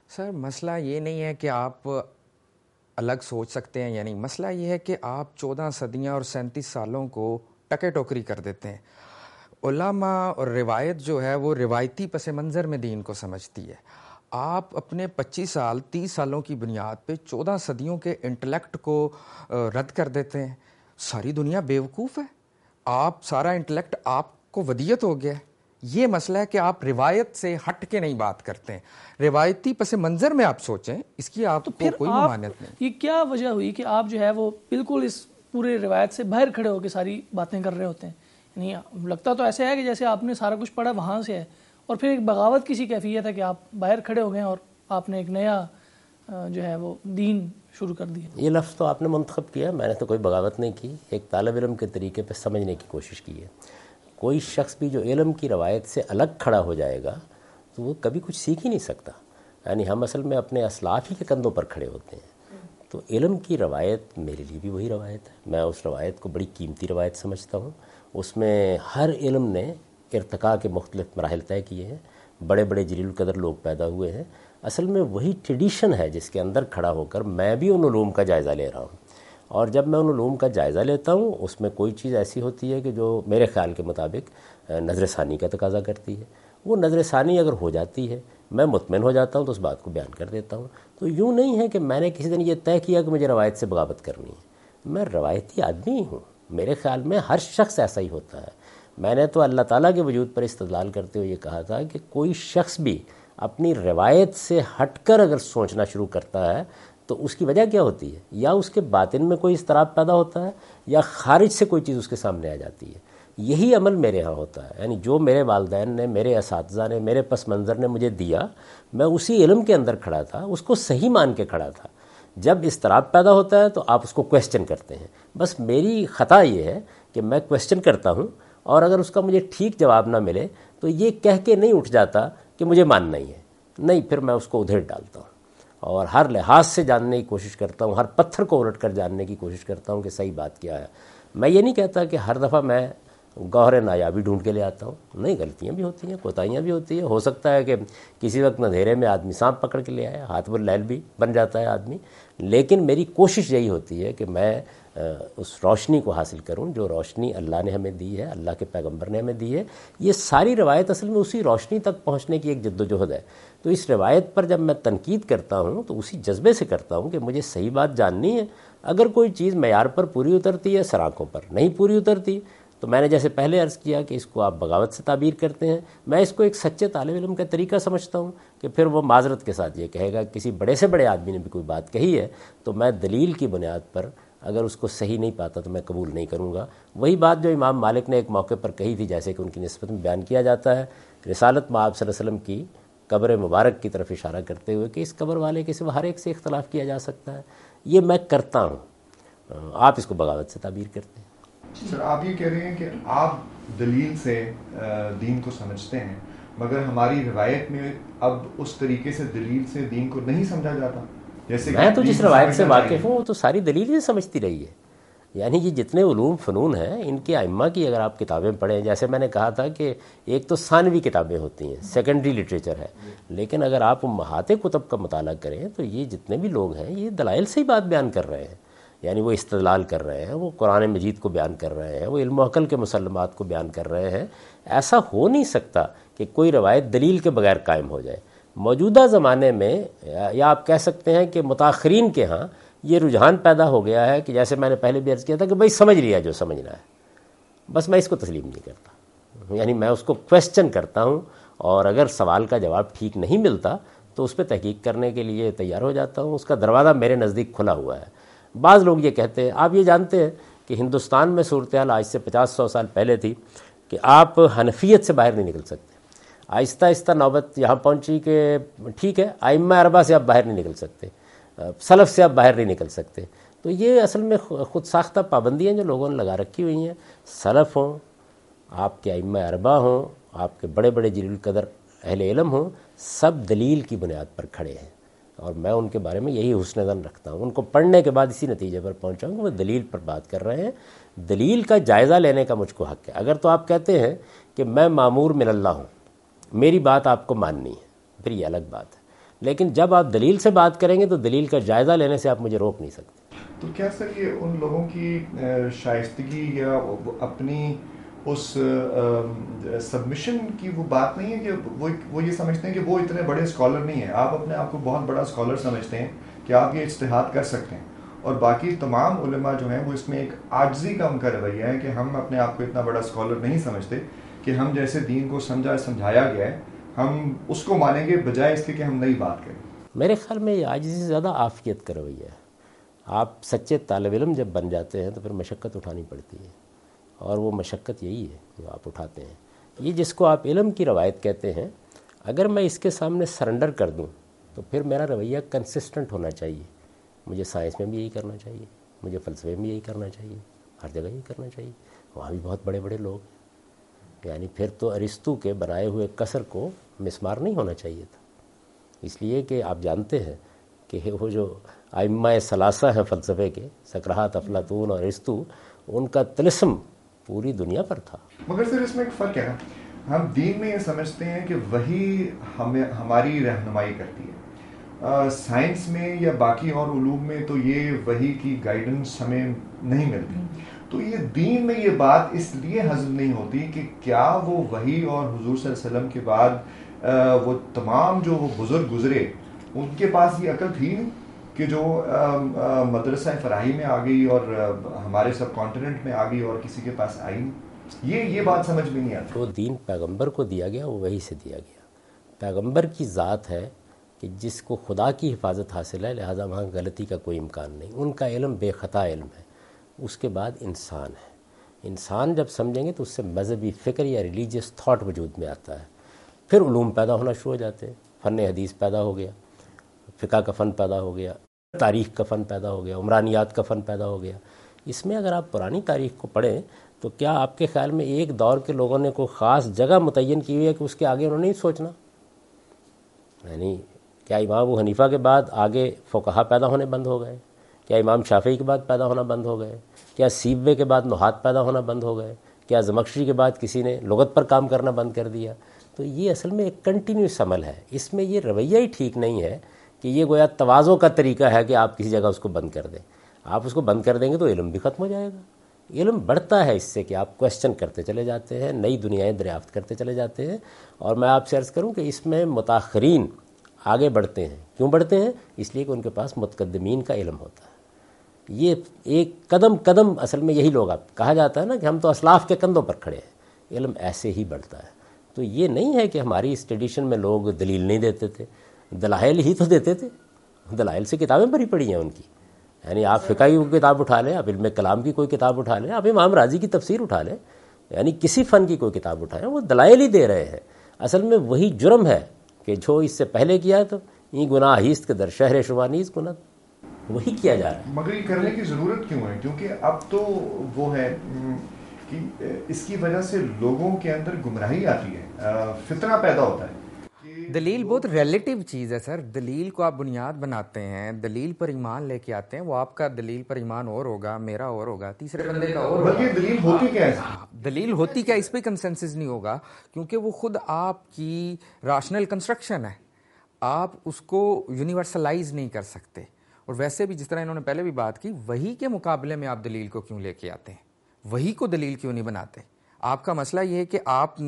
سر مسئلہ یہ نہیں ہے کہ آپ الگ سوچ سکتے ہیں یا نہیں، مسئلہ یہ ہے کہ آپ 14 صدیاں اور 37 سالوں کو ٹکے ٹوکری کر دیتے ہیں۔ علماء اور روایت جو ہے وہ روایتی پس منظر میں دین کو سمجھتی ہے۔ آپ اپنے 25 سال 30 سالوں کی بنیاد پہ 14 صدیوں کے انٹلیکٹ کو رد کر دیتے ہیں۔ ساری دنیا بیوقوف ہے، آپ سارا انٹلیکٹ آپ کو ودیت ہو گیا ہے۔ یہ مسئلہ ہے کہ آپ روایت سے ہٹ کے نہیں بات کرتے ہیں، روایتی پس منظر میں آپ سوچیں، اس کی آپ کو کوئی ممانعت نہیں۔ یہ کیا وجہ ہوئی کہ آپ جو ہے وہ بالکل اس پورے روایت سے باہر کھڑے ہو کے ساری باتیں کر رہے ہوتے ہیں؟ یعنی لگتا تو ایسے ہے کہ جیسے آپ نے سارا کچھ پڑھا وہاں سے ہے، اور پھر ایک بغاوت کسی کیفیت ہے کہ آپ باہر کھڑے ہو گئے اور آپ نے ایک نیا جو ہے وہ دین شروع کر دیا۔ یہ لفظ تو آپ نے منتخب کیا، میں نے تو کوئی بغاوت نہیں کی، ایک طالب علم کے طریقے پہ سمجھنے کی کوشش کی ہے۔ کوئی شخص بھی جو علم کی روایت سے الگ کھڑا ہو جائے گا تو وہ کبھی کچھ سیکھ ہی نہیں سکتا۔ یعنی ہم اصل میں اپنے اسلاف ہی کے کندھوں پر کھڑے ہوتے ہیں۔ تو علم کی روایت میرے لیے بھی وہی روایت ہے، میں اس روایت کو بڑی قیمتی روایت سمجھتا ہوں۔ اس میں ہر علم نے ارتقاء کے مختلف مراحل طے کیے ہیں، بڑے بڑے جلیل القدر لوگ پیدا ہوئے ہیں۔ اصل میں وہی ٹریڈیشن ہے جس کے اندر کھڑا ہو کر میں بھی ان علوم کا جائزہ لے رہا ہوں، اور جب میں ان علوم کا جائزہ لیتا ہوں اس میں کوئی چیز ایسی ہوتی ہے کہ جو میرے خیال کے مطابق نظر ثانی کا تقاضا کرتی ہے، وہ نظر ثانی اگر ہو جاتی ہے میں مطمئن ہو جاتا ہوں تو اس بات کو بیان کر دیتا ہوں۔ تو یوں نہیں ہے کہ میں نے کسی دن یہ طے کیا کہ مجھے روایت سے بغاوت کرنی ہے، میں روایتی آدمی ہوں۔ میرے خیال میں ہر شخص ایسا ہی ہوتا ہے۔ میں نے تو اللہ تعالیٰ کے وجود پر استدلال کرتے ہوئے یہ کہا تھا کہ کوئی شخص بھی اپنی روایت سے ہٹ کر اگر سوچنا شروع کرتا ہے تو اس کی وجہ کیا ہوتی ہے؟ یا اس کے باطن میں کوئی اضطراب پیدا ہوتا ہے یا خارج سے کوئی چیز اس کے سامنے آ جاتی ہے۔ یہی عمل میرے ہاں ہوتا ہے، یعنی جو میرے والدین نے، میرے اساتذہ نے، میرے پس منظر نے مجھے دیا، میں اسی علم کے اندر کھڑا تھا، اس کو صحیح مان کے کھڑا تھا۔ جب اضطراب پیدا ہوتا ہے تو آپ اس کو کویسچن کرتے ہیں۔ بس میری خطا یہ ہے کہ میں کویسچن کرتا ہوں، اور اگر اس کا مجھے ٹھیک جواب نہ ملے تو یہ کہہ کے نہیں اٹھ جاتا کہ مجھے ماننا ہی ہے، نہیں، پھر میں اس کو ادھیڑ ڈالتا ہوں اور ہر لحاظ سے جاننے کی کوشش کرتا ہوں، ہر پتھر کو الٹ کر جاننے کی کوشش کرتا ہوں کہ صحیح بات کیا ہے۔ میں یہ نہیں کہتا کہ ہر دفعہ میں گوہر نایابی ڈھونڈ کے لے آتا ہوں، نہیں، غلطیاں بھی ہوتی ہیں، کوتاہیاں بھی ہوتی ہیں۔ ہو سکتا ہے کہ کسی وقت اندھیرے میں آدمی سانپ پکڑ کے لے آئے، ہاتھ پر لیل بھی بن جاتا ہے آدمی، لیکن میری کوشش یہی ہوتی ہے کہ میں اس روشنی کو حاصل کروں جو روشنی اللہ نے ہمیں دی ہے، اللہ کے پیغمبر نے ہمیں دی ہے۔ یہ ساری روایت اصل میں اسی روشنی تک پہنچنے کی ایک جد و جہد ہے۔ تو اس روایت پر جب میں تنقید کرتا ہوں تو اسی جذبے سے کرتا ہوں کہ مجھے صحیح بات جاننی ہے۔ اگر کوئی چیز معیار پر پوری اترتی ہے، سراخوں پر نہیں پوری اترتی، تو میں نے جیسے پہلے عرض کیا کہ اس کو آپ بغاوت سے تعبیر کرتے ہیں، میں اس کو ایک سچے طالب علم کا طریقہ سمجھتا ہوں کہ پھر وہ معذرت کے ساتھ یہ کہے گا کسی بڑے سے بڑے آدمی نے بھی کوئی بات کہی ہے تو میں دلیل کی بنیاد پر اگر اس کو صحیح نہیں پاتا تو میں قبول نہیں کروں گا۔ وہی بات جو امام مالک نے ایک موقع پر کہی تھی، جیسے کہ ان کی نسبت میں بیان کیا جاتا ہے، رسالت مآب صلی اللہ علیہ وسلم کی قبر مبارک کی طرف اشارہ کرتے ہوئے کہ اس قبر والے کے سوا ہر ایک سے اختلاف کیا جا سکتا ہے۔ یہ میں کرتا ہوں، آپ اس کو بغاوت سے تعبیر کرتے ہیں۔ سر آپ یہ کہہ رہے ہیں کہ آپ دلیل سے دین کو سمجھتے ہیں، مگر ہماری روایت میں اب اس طریقے سے دلیل سے دین کو نہیں سمجھا جاتا، جیسے میں تو جس روایت سے واقف ہوں وہ تو ساری دلیل ہی سمجھتی رہی ہے۔ یعنی یہ جتنے علوم فنون ہیں ان کے ائمہ کی اگر آپ کتابیں پڑھیں، جیسے میں نے کہا تھا کہ ایک تو ثانوی کتابیں ہوتی ہیں، سیکنڈری لٹریچر ہے، لیکن اگر آپ امہات کتب کا مطالعہ کریں تو یہ جتنے بھی لوگ ہیں یہ دلائل سے ہی بات بیان کر رہے ہیں، یعنی وہ استدلال کر رہے ہیں، وہ قرآن مجید کو بیان کر رہے ہیں، وہ علم و عقل کے مسلمات کو بیان کر رہے ہیں۔ ایسا ہو نہیں سکتا کہ کوئی روایت دلیل کے بغیر قائم ہو جائے۔ موجودہ زمانے میں یا آپ کہہ سکتے ہیں کہ متاخرین کے ہاں یہ رجحان پیدا ہو گیا ہے کہ جیسے میں نے پہلے بھی عرض کیا تھا کہ بھائی سمجھ لیا جو سمجھنا ہے، بس میں اس کو تسلیم نہیں کرتا، یعنی میں اس کو کویسچن کرتا ہوں، اور اگر سوال کا جواب ٹھیک نہیں ملتا تو اس پہ تحقیق کرنے کے لیے تیار ہو جاتا ہوں، اس کا دروازہ میرے نزدیک کھلا ہوا ہے۔ بعض لوگ یہ کہتے ہیں، آپ یہ جانتے ہیں کہ ہندوستان میں صورتحال آج سے 50-100 سال پہلے تھی کہ آپ حنفیت سے باہر نہیں نکل سکتے۔ آہستہ آہستہ نوبت یہاں پہنچی کہ ٹھیک ہے ائمہ اربعہ سے آپ باہر نہیں نکل سکتے، سلف سے آپ باہر نہیں نکل سکتے۔ تو یہ اصل میں خود ساختہ پابندیاں جو لوگوں نے لگا رکھی ہوئی ہیں، سلف ہوں، آپ کے ائمہ اربعہ ہوں، آپ کے بڑے بڑے جلیل القدر اہل علم ہوں، سب دلیل کی بنیاد پر کھڑے ہیں، اور میں ان کے بارے میں یہی حسن ظن رکھتا ہوں۔ ان کو پڑھنے کے بعد اسی نتیجے پر پہنچا ہوں کہ وہ دلیل پر بات کر رہے ہیں، دلیل کا جائزہ لینے کا مجھ کو حق ہے۔ اگر تو آپ کہتے ہیں کہ میں مامور من اللہ ہوں، میری بات آپ کو ماننی ہے، پھر یہ الگ بات ہے، لیکن جب آپ دلیل سے بات کریں گے تو دلیل کا جائزہ لینے سے آپ مجھے روک نہیں سکتے. تو کیا سر یہ ان لوگوں کی شائستگی یا اپنی اس سبمیشن کی وہ بات نہیں ہے کہ وہ یہ سمجھتے ہیں کہ وہ اتنے بڑے اسکالر نہیں ہیں؟ آپ اپنے آپ کو بہت بڑا اسکالر سمجھتے ہیں کہ آپ یہ اجتہاد کر سکتے ہیں، اور باقی تمام علماء جو ہیں وہ اس میں ایک عاجزی کا ان کا رویہ ہے کہ ہم اپنے آپ کو اتنا بڑا اسکالر نہیں سمجھتے کہ ہم جیسے دین کو سمجھایا گیا ہے ہم اس کو مانیں گے بجائے اس کے کہ ہم نئی بات کریں. میرے خیال میں یہ عاجزی سے زیادہ عافیت کا رویہ ہے. آپ سچے طالب علم جب بن جاتے ہیں تو پھر مشقت اٹھانی پڑتی ہے، اور وہ مشقت یہی ہے جو آپ اٹھاتے ہیں. یہ جس کو آپ علم کی روایت کہتے ہیں، اگر میں اس کے سامنے سرنڈر کر دوں تو پھر میرا رویہ کنسسٹنٹ ہونا چاہیے. مجھے سائنس میں بھی یہی کرنا چاہیے، مجھے فلسفے میں یہی کرنا چاہیے، ہر جگہ یہی کرنا چاہیے. وہاں بھی بہت بڑے بڑے لوگ ہیں، یعنی پھر تو ارسطو کے بنائے ہوئے کسر کو مسمار نہیں ہونا چاہیے تھا. اس لیے کہ آپ جانتے ہیں کہ وہ جو ائمہ ثلاثہ ہیں فلسفے کے، سقراط، افلاطون اور ارسطو، ان کا طلسم پوری دنیا پر تھا. مگر سر اس میں ایک فرق ہے نا، ہم دین میں یہ سمجھتے ہیں کہ وہی ہماری رہنمائی کرتی ہے. سائنس میں یا باقی اور علوم میں تو یہ وحی کی گائیڈنس ہمیں نہیں ملتی. تو یہ دین میں یہ بات اس لیے ہضم نہیں ہوتی کہ کیا وہ وحی اور حضور صلی اللہ علیہ وسلم کے بعد وہ تمام جو وہ بزرگ گزرے ان کے پاس یہ عقل تھی کہ جو مدرسہ فراہی میں آ گئی اور ہمارے سب کانٹیننٹ میں آ گئی اور کسی کے پاس آئی نہیں. یہ بات سمجھ میں نہیں آتی. وہ دین پیغمبر کو دیا گیا، وہ وحی سے دیا گیا. پیغمبر کی ذات ہے کہ جس کو خدا کی حفاظت حاصل ہے، لہذا وہاں غلطی کا کوئی امکان نہیں. ان کا علم بے خطا علم ہے. اس کے بعد انسان ہے. انسان جب سمجھیں گے تو اس سے مذہبی فکر یا ریلیجیس تھاٹ وجود میں آتا ہے. پھر علوم پیدا ہونا شروع ہو جاتے ہیں. فن حدیث پیدا ہو گیا، فقہ کا فن پیدا ہو گیا، تاریخ کا فن پیدا ہو گیا، عمرانیات کا فن پیدا ہو گیا. اس میں اگر آپ پرانی تاریخ کو پڑھیں تو کیا آپ کے خیال میں ایک دور کے لوگوں نے کوئی خاص جگہ متعین کی ہوئی ہے کہ اس کے آگے انہوں نے نہیں سوچنا؟ یعنی کیا امام ابو حنیفہ کے بعد آگے فقہا پیدا ہونے بند ہو گئے؟ کیا امام شافعی کے بعد پیدا ہونا بند ہو گئے؟ کیا سیبوے کے بعد نحات پیدا ہونا بند ہو گئے؟ کیا زمخشری کے بعد کسی نے لغت پر کام کرنا بند کر دیا؟ تو یہ اصل میں ایک کنٹینیوس عمل ہے. اس میں یہ رویہ ہی ٹھیک نہیں ہے کہ یہ گویا تواضع کا طریقہ ہے کہ آپ کسی جگہ اس کو بند کر دیں. آپ اس کو بند کر دیں گے تو علم بھی ختم ہو جائے گا. علم بڑھتا ہے اس سے کہ آپ کوشچن کرتے چلے جاتے ہیں، نئی دنیایں دریافت کرتے چلے جاتے ہیں. اور میں آپ سے عرض کروں کہ اس میں متاخرین آگے بڑھتے ہیں. کیوں بڑھتے ہیں؟ اس لیے کہ ان کے پاس متقدمین کا علم ہوتا ہے. یہ ایک قدم قدم اصل میں یہی لوگ، آپ کہا جاتا ہے نا کہ ہم تو اسلاف کے کندھوں پر کھڑے ہیں. علم ایسے ہی بڑھتا ہے. تو یہ نہیں ہے کہ ہماری اس ٹریڈیشن میں لوگ دلیل نہیں دیتے تھے، دلائل ہی تو دیتے تھے. دلائل سے کتابیں بھری پڑی ہیں ان کی. یعنی آپ فقہ کی کوئی کتاب اٹھا لیں، آپ علم کلام کی کوئی کتاب اٹھا لیں، آپ امام راضی کی تفسیر اٹھا لیں، یعنی کسی فن کی کوئی کتاب اٹھائیں، وہ دلائل ہی دے رہے ہیں. اصل میں وہی جرم ہے کہ جو اس سے پہلے کیا ہے تو یہ گناہ ہیست کے در شہر شمانیز گناہ وہی کیا جا رہا ہے. مگر یہ کرنے کی ضرورت کیوں ہے؟ کیونکہ اب تو وہ ہے کہ اس کی وجہ سے لوگوں کے اندر گمراہی آتی ہے، فتنہ پیدا ہوتا ہے. دلیل بہت ریلیٹیو چیز ہے سر. دلیل کو آپ بنیاد بناتے ہیں، دلیل پر ایمان لے کے آتے ہیں. وہ آپ کا دلیل پر ایمان اور ہوگا، میرا اور ہوگا، تیسرے بندے کا اور ہوگا. بلکہ دلیل ہوتی کیا ہے؟ دلیل ہوتی کیا، اس پہ کنسنسس نہیں ہوگا کیونکہ وہ خود آپ کی راشنل کنسٹرکشن ہے. آپ اس کو یونیورسلائز نہیں کر سکتے. اور ویسے بھی جس طرح انہوں نے پہلے بھی بات کی، وہی کے مقابلے میں آپ دلیل کو کیوں لے کے آتے ہیں؟ وہی کو دلیل کیوں نہیں بناتے؟ آپ کا مسئلہ یہ ہے کہ آپ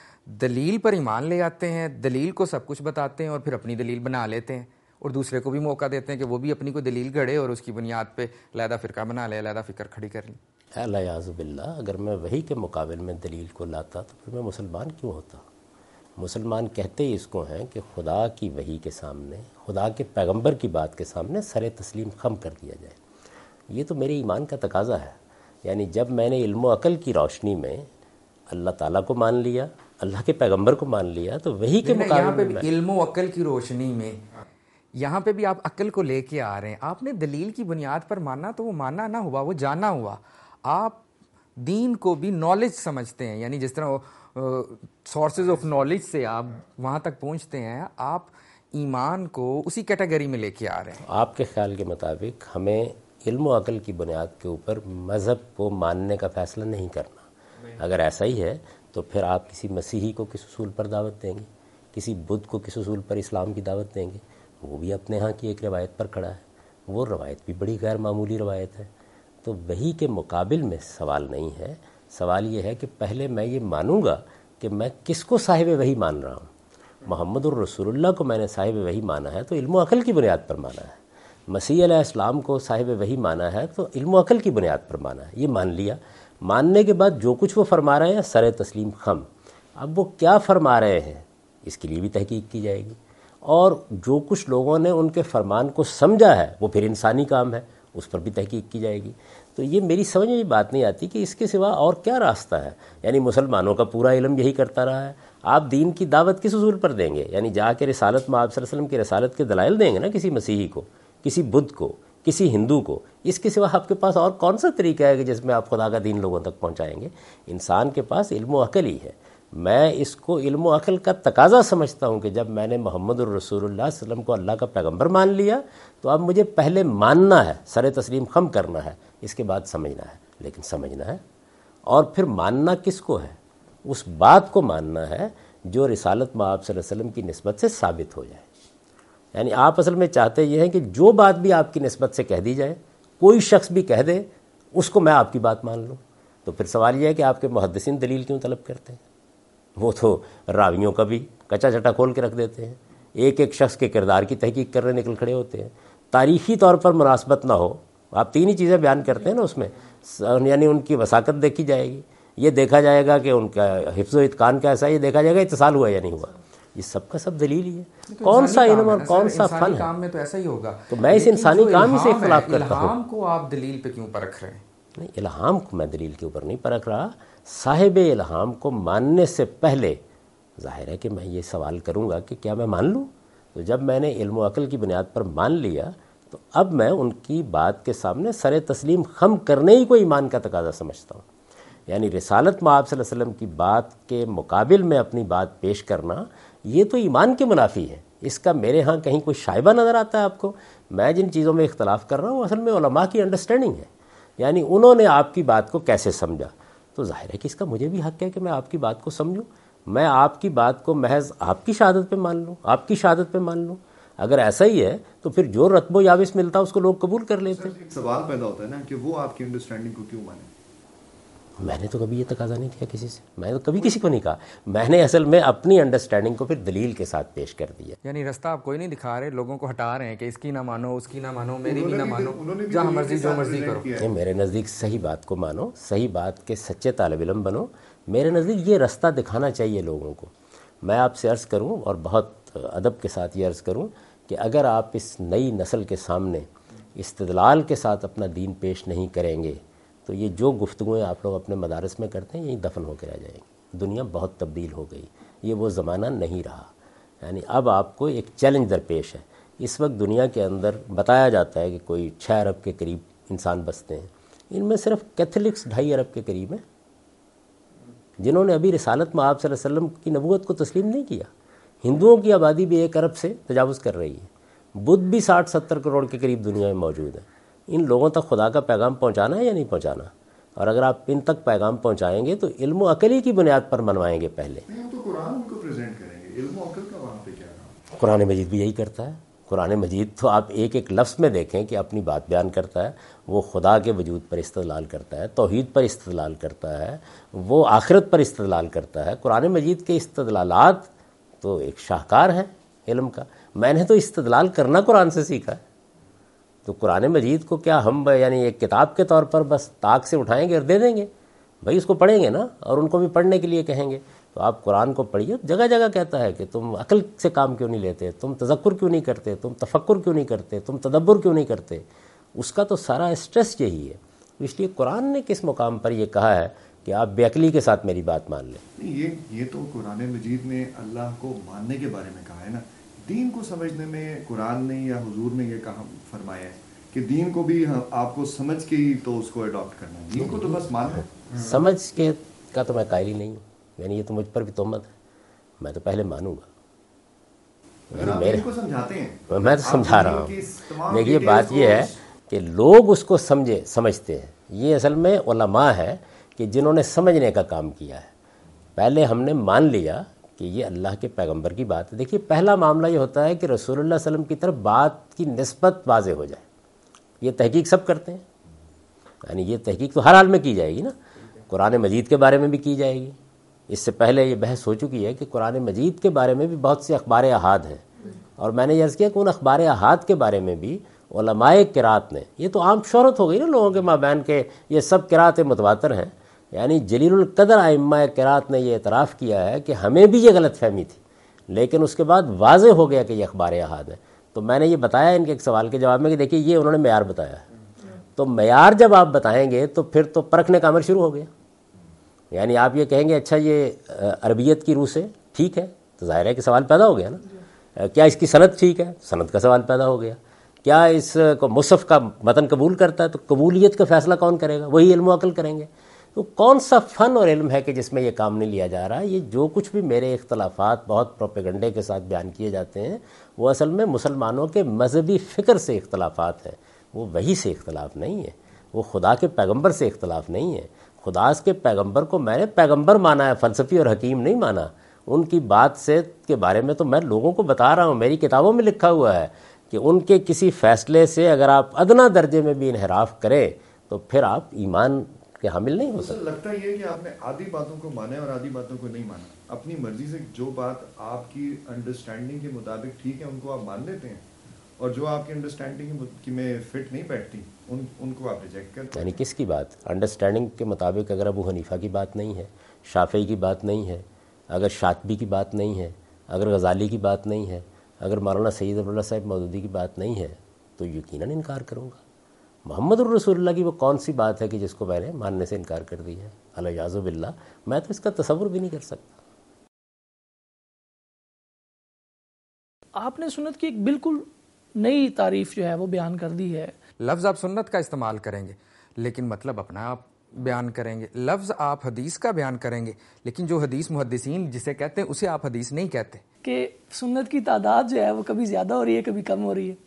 دلیل پر ایمان لے آتے ہیں، دلیل کو سب کچھ بتاتے ہیں اور پھر اپنی دلیل بنا لیتے ہیں، اور دوسرے کو بھی موقع دیتے ہیں کہ وہ بھی اپنی کوئی دلیل گھڑے اور اس کی بنیاد پہ علیحدہ فرقہ بنا لے، علیحدہ فکر کھڑی کر لیں. الیاذ باللہ، اگر میں وہی کے مقابل میں دلیل کو لاتا تو پھر میں مسلمان کیوں ہوتا؟ مسلمان کہتے ہی اس کو ہیں کہ خدا کی وحی کے سامنے، خدا کے پیغمبر کی بات کے سامنے سر تسلیم خم کر دیا جائے. یہ تو میرے ایمان کا تقاضا ہے. یعنی جب میں نے علم و عقل کی روشنی میں اللہ تعالیٰ کو مان لیا، اللہ کے پیغمبر کو مان لیا، تو وہی کے مقابلے یہاں پہ بھی علم و عقل کی روشنی میں، یہاں پہ بھی آپ عقل کو لے کے آ رہے ہیں. آپ نے دلیل کی بنیاد پر ماننا تو وہ ماننا نہ ہوا، وہ جانا ہوا. آپ دین کو بھی نالج سمجھتے ہیں، یعنی جس طرح سورسز آف نالج سے آپ وہاں تک پہنچتے ہیں، آپ ایمان کو اسی کیٹیگری میں لے کے آ رہے ہیں. آپ کے خیال کے مطابق ہمیں علم و عقل کی بنیاد کے اوپر مذہب کو ماننے کا فیصلہ نہیں کرنا. اگر ایسا ہی ہے تو پھر آپ کسی مسیحی کو کس اصول پر دعوت دیں گے؟ کسی بدھ کو کس اصول پر اسلام کی دعوت دیں گے؟ وہ بھی اپنے ہاں کی ایک روایت پر کھڑا ہے، وہ روایت بھی بڑی غیر معمولی روایت ہے. تو وحی کے مقابل میں سوال نہیں ہے، سوال یہ ہے کہ پہلے میں یہ مانوں گا کہ میں کس کو صاحب وحی مان رہا ہوں. محمد الرسول اللہ کو میں نے صاحب وحی مانا ہے تو علم و عقل کی بنیاد پر مانا ہے. مسیح علیہ السلام کو صاحب وحی مانا ہے تو علم و عقل کی بنیاد پر مانا ہے. یہ مان لیا. ماننے کے بعد جو کچھ وہ فرما رہے ہیں سر تسلیم خم. اب وہ کیا فرما رہے ہیں اس کے لیے بھی تحقیق کی جائے گی، اور جو کچھ لوگوں نے ان کے فرمان کو سمجھا ہے وہ پھر انسانی کام ہے، اس پر بھی تحقیق کی جائے گی. تو یہ میری سمجھ میں یہ بات نہیں آتی کہ اس کے سوا اور کیا راستہ ہے. یعنی مسلمانوں کا پورا علم یہی کرتا رہا ہے. آپ دین کی دعوت کس اصول پر دیں گے؟ یعنی جا کے رسالت میں آپ صلی اللہ علیہ وسلم کی رسالت کے دلائل دیں گے نا کسی مسیحی کو، کسی بدھ کو، کسی ہندو کو. اس کے سوا آپ کے پاس اور کون سا طریقہ ہے کہ جس میں آپ خدا کا دین لوگوں تک پہنچائیں گے؟ انسان کے پاس علم و عقل ہی ہے. میں اس کو علم و عقل کا تقاضا سمجھتا ہوں کہ جب میں نے محمد الرسول اللہ صلی اللہ علیہ وسلم کو اللہ کا پیغمبر مان لیا تو اب مجھے پہلے ماننا ہے، سر تسلیم خم کرنا ہے، اس کے بعد سمجھنا ہے. لیکن سمجھنا ہے اور پھر ماننا کس کو ہے؟ اس بات کو ماننا ہے جو رسالت مآب صلی اللہ علیہ وسلم کی نسبت سے ثابت ہو جائے. یعنی آپ اصل میں چاہتے یہ ہیں کہ جو بات بھی آپ کی نسبت سے کہہ دی جائے، کوئی شخص بھی کہہ دے، اس کو میں آپ کی بات مان لوں. تو پھر سوال یہ ہے کہ آپ کے محدثین دلیل کیوں طلب کرتے ہیں؟ وہ تو راویوں کا بھی کچا چٹا کھول کے رکھ دیتے ہیں، ایک ایک شخص کے کردار کی تحقیق کرنے نکل کھڑے ہوتے ہیں. تاریخی طور پر مناسبت نہ ہو، آپ تین ہی چیزیں بیان کرتے ہیں نا اس میں، یعنی ان کی وثاقت دیکھی جائے گی، یہ دیکھا جائے گا کہ ان کا حفظ و اتقان کیسا ہے، یہ دیکھا جائے گا اتصال ہوا یا نہیں ہوا. یہ سب کا سب دلیل ہی ہے. کون سا علم اور کون سا فن ہے؟ کام میں تو ایسا ہی ہوگا. تو میں اس انسانی کام ہی سے اختلاف کرتا ہوں. الہام کو آپ دلیل پہ کیوں پرکھ رہے ہیں؟ نہیں، الہام کو میں دلیل کے اوپر نہیں پرکھ رہا. صاحب الہام کو ماننے سے پہلے ظاہر ہے کہ میں یہ سوال کروں گا کہ کیا میں مان لوں؟ تو جب میں نے علم و عقل کی بنیاد پر مان لیا تو اب میں ان کی بات کے سامنے سر تسلیم خم کرنے ہی کو ایمان کا تقاضا سمجھتا ہوں. یعنی رسالت مآب صلی اللہ علیہ وسلم کی بات کے مقابل میں اپنی بات پیش کرنا یہ تو ایمان کے منافی ہے. اس کا میرے ہاں کہیں کوئی شائبہ نظر آتا ہے آپ کو؟ میں جن چیزوں میں اختلاف کر رہا ہوں اصل میں علماء کی انڈرسٹینڈنگ ہے. یعنی انہوں نے آپ کی بات کو کیسے سمجھا. تو ظاہر ہے کہ اس کا مجھے بھی حق ہے کہ میں آپ کی بات کو سمجھوں. میں آپ کی بات کو محض آپ کی شہادت پہ مان لوں، آپ کی شہادت پہ مان لوں. اگر ایسا ہی ہے تو پھر جو رتب و یابس ملتا اس کو لوگ قبول کر لیتے. ایک سوال پیدا ہوتا ہے نا کہ وہ آپ کی انڈرسٹینڈنگ کو کیوں مانے؟ میں نے تو کبھی یہ تقاضا نہیں کیا کسی سے، میں تو کبھی کسی کو نہیں کہا. میں نے اصل میں اپنی انڈرسٹینڈنگ کو پھر دلیل کے ساتھ پیش کر دیا. یعنی رستہ آپ کوئی نہیں دکھا رہے، لوگوں کو ہٹا رہے ہیں کہ اس کی نہ مانو، اس کی نہ مانو، میری بھی نہ مانو، جہاں مرضی جو مرضی کرو. میرے نزدیک صحیح بات کو مانو، صحیح بات کے سچے طالب علم بنو. میرے نزدیک یہ رستہ دکھانا چاہیے لوگوں کو. میں آپ سے عرض کروں اور بہت ادب کے ساتھ یہ عرض کروں کہ اگر آپ اس نئی نسل کے سامنے استدلال کے ساتھ اپنا دین پیش نہیں کریں گے تو یہ جو گفتگویں آپ لوگ اپنے مدارس میں کرتے ہیں یہی دفن ہو کے رہ جائیں گی. دنیا بہت تبدیل ہو گئی، یہ وہ زمانہ نہیں رہا. یعنی اب آپ کو ایک چیلنج درپیش ہے. اس وقت دنیا کے اندر بتایا جاتا ہے کہ کوئی 6 ارب کے قریب انسان بستے ہیں. ان میں صرف کیتھولکس 2.5 ارب کے قریب ہیں جنہوں نے ابھی رسالت مآب صلی اللہ علیہ وسلم کی نبوت کو تسلیم نہیں کیا. ہندوؤں کی آبادی بھی 1 ارب سے تجاوز کر رہی ہے. بدھ بھی 60-70 کروڑ کے قریب دنیا میں موجود ہیں. ان لوگوں تک خدا کا پیغام پہنچانا ہے یا نہیں پہنچانا؟ اور اگر آپ ان تک پیغام پہنچائیں گے تو علم و عقل کی بنیاد پر منوائیں گے پہلے. تو قرآن ان کو پریزنٹ کریں گے، علم و عقل کا وہاں پہ کیا ہے؟ قرآن مجید بھی یہی کرتا ہے. قرآن مجید تو آپ ایک ایک لفظ میں دیکھیں کہ اپنی بات بیان کرتا ہے. وہ خدا کے وجود پر استدلال کرتا ہے، توحید پر استدلال کرتا ہے، وہ آخرت پر استدلال کرتا ہے. قرآن مجید کے استدلالات تو ایک شاہکار ہیں علم کا. میں نے تو استدلال کرنا قرآن سے سیکھا ہے. تو قرآن مجید کو کیا ہم یعنی ایک کتاب کے طور پر بس طاق سے اٹھائیں گے اور دے دیں گے؟ بھائی اس کو پڑھیں گے نا، اور ان کو بھی پڑھنے کے لیے کہیں گے. تو آپ قرآن کو پڑھیے. جگہ جگہ کہتا ہے کہ تم عقل سے کام کیوں نہیں لیتے، تم تذکر کیوں نہیں کرتے، تم تفکر کیوں نہیں کرتے، تم تدبر کیوں نہیں کرتے. اس کا تو سارا اسٹریس یہی ہے. اس لیے قرآن نے کس مقام پر یہ کہا ہے کہ آپ بے عقلی کے ساتھ میری بات مان لیں؟ یہ تو قرآن مجید نے اللہ کو ماننے کے بارے میں کہا ہے نا. دین کو سمجھنے میں قرآن نے یا حضور نے یہ کہا فرمایا ہے کہ دین کو بھی آپ کو سمجھ کے ہی تو اس کو اڈاپٹ کرنا ہے. دین کو تو بس ماننا ہے. سمجھ کے کا تو میں قائل ہی نہیں ہوں. یعنی یہ تو مجھ پر بھی تہمت ہے. میں تو پہلے مانوں گا. میرے کو سمجھاتے ہیں، میں تو سمجھا رہا ہوں. دیکھیے بات یہ ہے کہ لوگ اس کو سمجھتے ہیں. یہ اصل میں علماء ہے کہ جنہوں نے سمجھنے کا کام کیا ہے. پہلے ہم نے مان لیا کہ یہ اللہ کے پیغمبر کی بات ہے. دیکھیے پہلا معاملہ یہ ہوتا ہے کہ رسول اللہ صلی اللہ علیہ وسلم کی طرف بات کی نسبت واضح ہو جائے. یہ تحقیق سب کرتے ہیں, یعنی یہ تحقیق تو ہر حال میں کی جائے گی نا. قرآن مجید کے بارے میں بھی کی جائے گی. اس سے پہلے یہ بحث ہو چکی ہے کہ قرآن مجید کے بارے میں بھی بہت سے اخبار احاد ہیں, اور میں نے یہ عرض کیا کہ ان اخبار احاد کے بارے میں بھی علماء قرات نے, یہ تو عام شہرت ہو گئی نا لوگوں کے مابین کے یہ سب قرات متواتر ہیں, یعنی جلیل القدر ائمہ قرات نے یہ اعتراف کیا ہے کہ ہمیں بھی یہ غلط فہمی تھی, لیکن اس کے بعد واضح ہو گیا کہ یہ اخبار احاد ہے. تو میں نے یہ بتایا ان کے ایک سوال کے جواب میں کہ دیکھیے یہ انہوں نے معیار بتایا ہے, تو معیار جب آپ بتائیں گے تو پھر تو پرکھنے کا عمل شروع ہو گیا. یعنی آپ یہ کہیں گے اچھا یہ عربیت کی روح سے ٹھیک ہے, تو ظاہر ہے کہ سوال پیدا ہو گیا نا. کیا اس کی سند ٹھیک ہے, سند کا سوال پیدا ہو گیا. کیا اس کو مصحف کا متن قبول کرتا ہے, تو قبولیت کا فیصلہ کون کرے گا, وہی علم و عقل کریں گے. تو کون سا فن اور علم ہے کہ جس میں یہ کام نہیں لیا جا رہا. یہ جو کچھ بھی میرے اختلافات بہت پروپیگنڈے کے ساتھ بیان کیے جاتے ہیں وہ اصل میں مسلمانوں کے مذہبی فکر سے اختلافات ہیں, وہ وحی سے اختلاف نہیں ہے, وہ خدا کے پیغمبر سے اختلاف نہیں ہے. خدا کے پیغمبر کو میں نے پیغمبر مانا ہے, فلسفی اور حکیم نہیں مانا. ان کی بات سے کے بارے میں تو میں لوگوں کو بتا رہا ہوں, میری کتابوں میں لکھا ہوا ہے کہ ان کے کسی فیصلے سے اگر آپ ادنا درجے میں بھی انحراف کریں تو پھر آپ ایمان کے حامل نہیں ہو سکتے. لگتا یہ ہے کہ آپ نے آدھی باتوں کو مانا ہے اور آدھی باتوں کو نہیں مانا. اپنی مرضی سے جو بات آپ کی انڈرسٹینڈنگ کے مطابق ٹھیک ہے ان کو آپ مان لیتے ہیں, اور جو آپ کی انڈرسٹینڈنگ میں فٹ نہیں بیٹھتی ان کو آپ ریجیکٹ کرتے ہیں. یعنی کس کی بات انڈرسٹینڈنگ کے مطابق؟ اگر ابو حنیفہ کی بات نہیں ہے, شافعی کی بات نہیں ہے, اگر شاطبی کی بات نہیں ہے, اگر غزالی کی بات نہیں ہے, اگر مولانا سید عبداللہ صاحب مودودی کی بات نہیں ہے, تو یقیناً انکار کروں گا. محمد الرسول اللہ کی وہ کون سی بات ہے کہ جس کو میں نے ماننے سے انکار کر دی ہے؟ الیاذ باللہ, میں تو اس کا تصور بھی نہیں کر سکتا. آپ نے سنت کی ایک بالکل نئی تعریف جو ہے وہ بیان کر دی ہے. لفظ آپ سنت کا استعمال کریں گے لیکن مطلب اپنا آپ بیان کریں گے. لفظ آپ حدیث کا بیان کریں گے لیکن جو حدیث محدثین جسے کہتے ہیں اسے آپ حدیث نہیں کہتے. کہ سنت کی تعداد جو ہے وہ کبھی زیادہ ہو رہی ہے کبھی کم ہو رہی ہے.